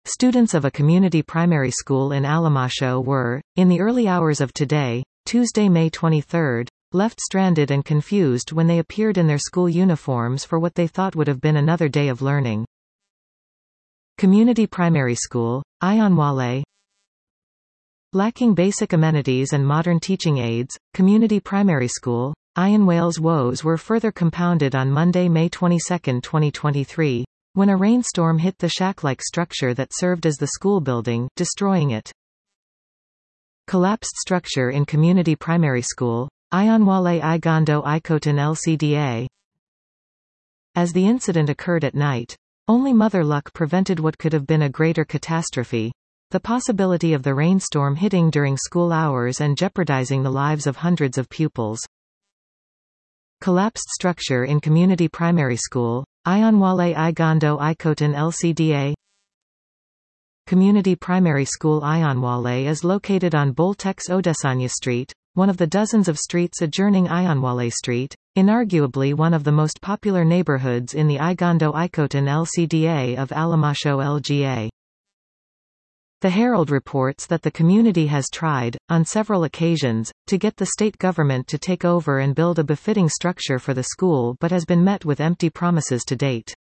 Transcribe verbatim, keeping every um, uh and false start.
Students of a community primary school in Alimasho were, in the early hours of today, Tuesday, May twenty-third, left stranded and confused when they appeared in their school uniforms for what they thought would have been another day of learning. Community primary school, Ayanwale. Lacking basic amenities and modern teaching aids, community primary school, Ayanwale's woes were further compounded on Monday, May twenty-second, twenty twenty-three, when a rainstorm hit the shack-like structure that served as the school building, destroying it. Collapsed structure in community primary school, Ayanwale Igondo Ikotan L C D A. As the incident occurred at night, only mother luck prevented what could have been a greater catastrophe, the possibility of the rainstorm hitting during school hours and jeopardizing the lives of hundreds of pupils. Collapsed structure in community primary school, Ayanwale Igondo Ikotan L C D A. Community primary school Ayanwale is located on Boltex Odesanya Street, one of the dozens of streets adjoining Ayanwale Street, inarguably one of the most popular neighborhoods in the Igondo Ikotan L C D A of Alimasho L G A. The Herald reports that the community has tried, on several occasions, to get the state government to take over and build a befitting structure for the school but has been met with empty promises to date.